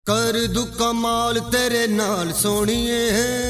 कर दू कमाल तेरे नाल सोनिए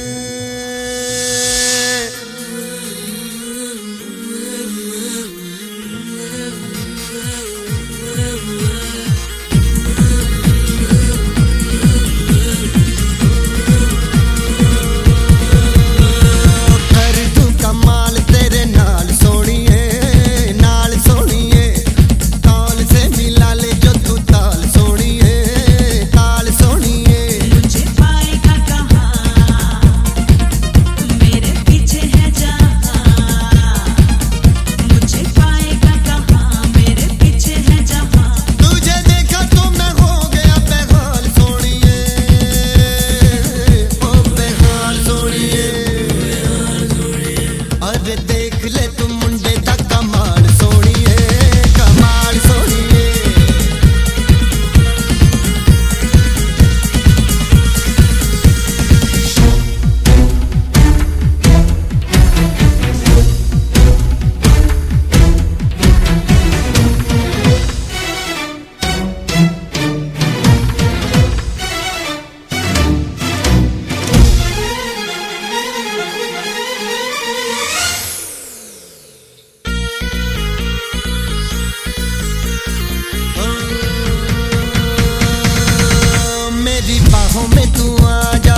में तू आजा,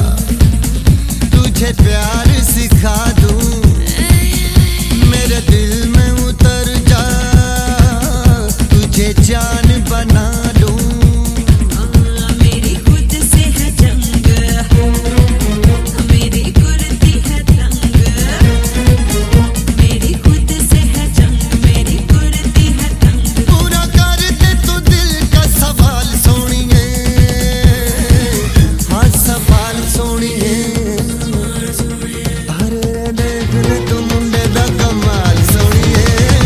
तुझे प्यार सिखा दूं, मेरे दिल में उतर जा, तुझे जान बना लूं। मेरी खुद से है जंग, मेरी कुर्ती है तंग, मेरी खुद से है जंग, मेरी कुर्ती है तंग। पूरा कर दे तू दिल का सवाल सोनिए, हाँ सवाल सोनिए। अरे देख ले तू मुंडे दा कमाल सोनिए।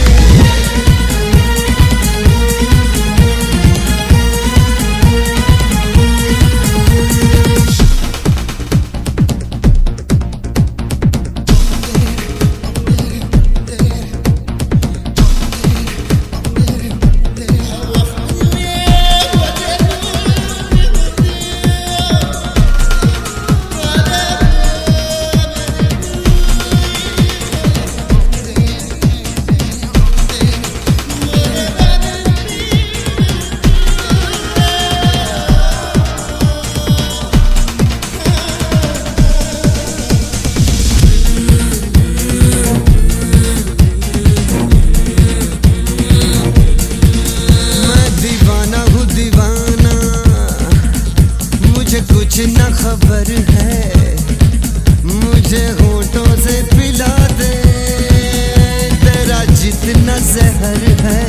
कुछ न खबर है, मुझे होठों से पिला दे, तेरा जितना जहर है